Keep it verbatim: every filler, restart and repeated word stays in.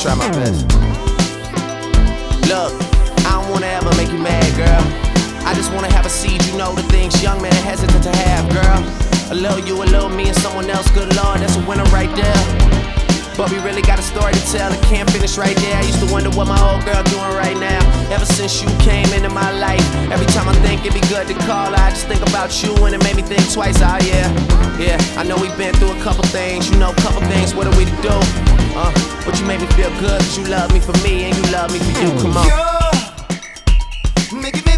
try my best. Look, I don't wanna ever make you mad, girl. I just wanna have a seed, you know the things young men are hesitant to have, girl. A little you, a little me, and someone else, good Lord, that's a winner right there. But we really got a story to tell, it can't finish right there. I used to wonder what my old girl doing right now. Ever since you came into my life, every time I think it'd be good to call her, I just think about you and it made me think twice, oh yeah. Yeah, I know we've been through a couple things, you know, a couple things, what are we to do? Uh, but you made me feel good, cause you love me for me and you love me for you, come on. You're making me